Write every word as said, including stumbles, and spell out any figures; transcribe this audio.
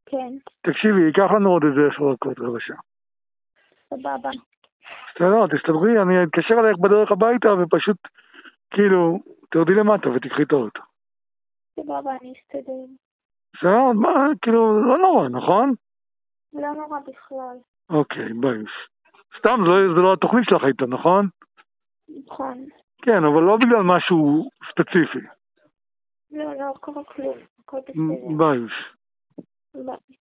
כן. תקשיבי, ייקח לנו עוד איזה עשר דקות, רבע שעה. סבבה. בסדר, תסתדרי, אני אתקשר עלייך בדרך הביתה ופשוט, כאילו, תרדי למטה ותקחי את האוטו. סבבה, אני אסתדר. בסדר, מה, כאילו, לא נורא, נכון? לא נורא בכלל. אוקיי, ביי. סתם, זה, זה לא התוכנית שלך הייתה, נכון? נכון. כן, אבל לא בגלל משהו ספציפי. לא, לא קורה כלום. הכל בסדר. ביי. ביי.